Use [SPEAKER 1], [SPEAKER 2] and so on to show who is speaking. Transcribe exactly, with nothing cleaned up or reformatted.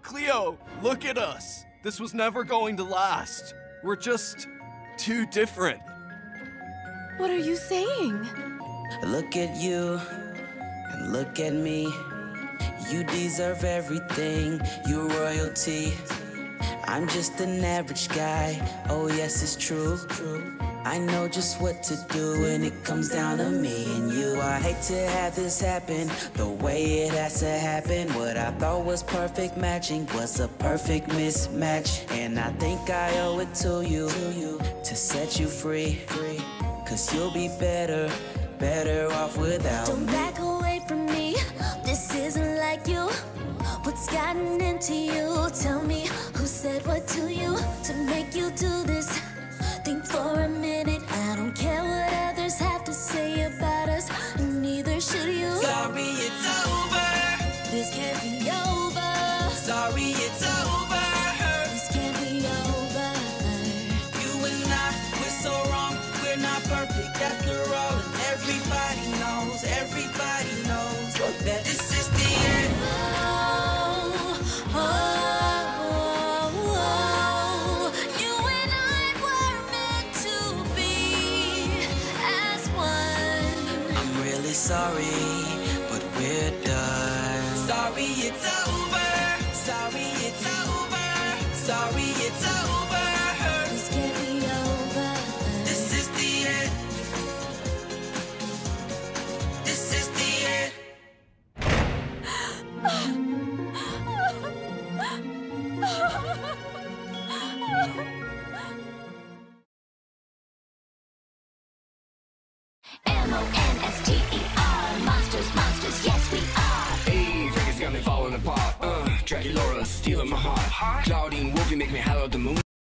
[SPEAKER 1] Cleo, look at us. This was never going to last. We're just too different.
[SPEAKER 2] What are you saying?
[SPEAKER 3] Look at you and look at me. You deserve everything, you royalty. I'm just an average guy, oh yes it's true. I know just what to do when it comes down to me and you. I hate to have this happen the way it has to happen. What I thought was perfect matching was a perfect mismatch. And I think I owe it to you to set you free. Cause you'll be better, better off without
[SPEAKER 4] Don't
[SPEAKER 3] me.
[SPEAKER 4] back away from me, this isn't like you. What's gotten into you? Tell me who said what to you to make you do this. Think for a minute, I don't care what others have to say about us, and neither should you.
[SPEAKER 3] Sorry it's over,
[SPEAKER 4] This can't be over.
[SPEAKER 3] sorry it's over.
[SPEAKER 4] This can't be over.
[SPEAKER 3] You and I, we're so wrong, we're not perfect after all. And everybody knows, everybody knows that this is the end.
[SPEAKER 4] Oh, oh, oh, you and I were meant to be as one.
[SPEAKER 3] I'm really sorry, but we're done. Sorry it's over, sorry it's over, sorry it's over.
[SPEAKER 4] This can't be over.
[SPEAKER 3] This is the end. This is the end.
[SPEAKER 4] M O N S T E R, monsters, monsters, yes we are.
[SPEAKER 5] Hey, Vegas got me falling apart. Uh, Dracula stealing my heart. Claudine Wolfie make me hollow the moon.